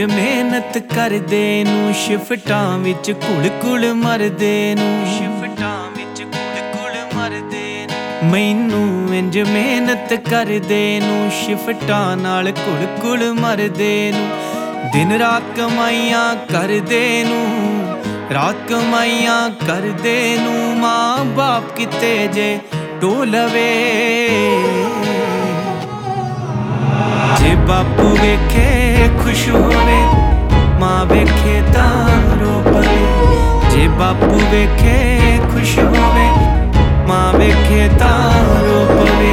मेहनत करदे नूं शिफ्टां विच घुल-घुल मरदे नूं शिफ्टां विच घुल-घुल मरदे नूं मैनूं इंज मेहनत करदे नूं शिफ्टां नाल घुल-घुल मरदे नूं दिन रात कमाइयां करदे नूं रात कमाइयां करदे नूं मां बाप किते जे टोलवे जे बापू वेखे खुश होवे मां वेखे तां रो पवे जे बापू वेखे खुश होवे मां वेखे तां रो पवे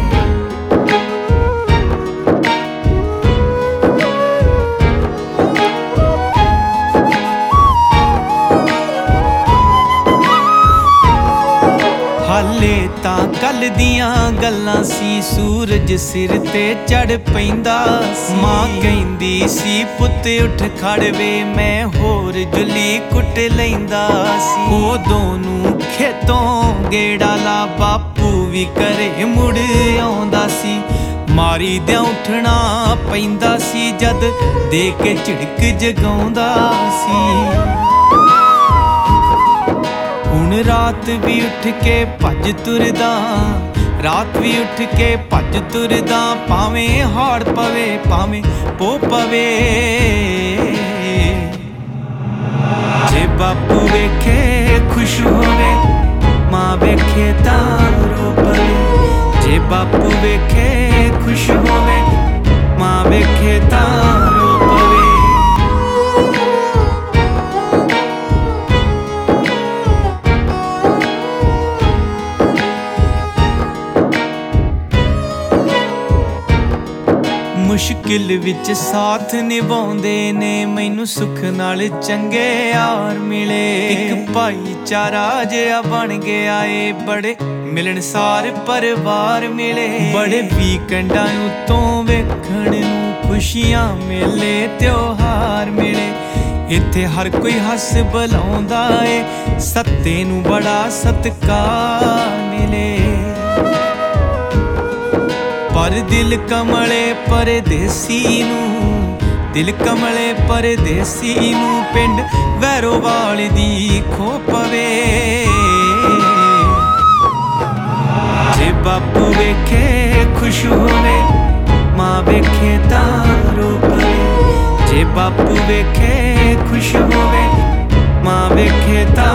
हाले तां कल दियां गल्लां सी सूरज सिर ते चढ़ पैंदा मां कहंदी सी पुत उठ खड़ वे मैं होर जुली कुट लैंदा सी उदों नूं खेतों गेड़ा ला बापू भी घरे मुड़ आउंदा सी मारी दियां उठना पैंदा सी जद दे के झिड़क जगाउंदा सी हुण रात भी उठ के भज तुरदा रात भी उठ के भज तुरदा भावें हाड़ पवे भावें पो पवे जे बापू वेखे खुश होवे मां वेखे तां रो पवे जे बापू वेखे खुश होवे मां वेखे तां रो पवे मुश्किल विच साथ निभाउंदे ने मैनू सुख नाल चंगे यार मिले एक भाईचारा जिहा बन गया ए बड़े मिलनसार परिवार मिले बड़े वीकेंडां उत्तों वेखण नूं खुशियां मेले त्योहार मिले इत्थे हर कोई हस बुलाउंदा ए सत्ते नूं बड़ा सत्कार मिले पर दिल कमले परदेसी नूं दिल कमले परदेसी नूं पिंड वैरोवाल दी खो पवे जे बापू वेखे खुश होवे मां वेखे तां रो पवे जे बापू वेखे खुश होवे मां वेखे तां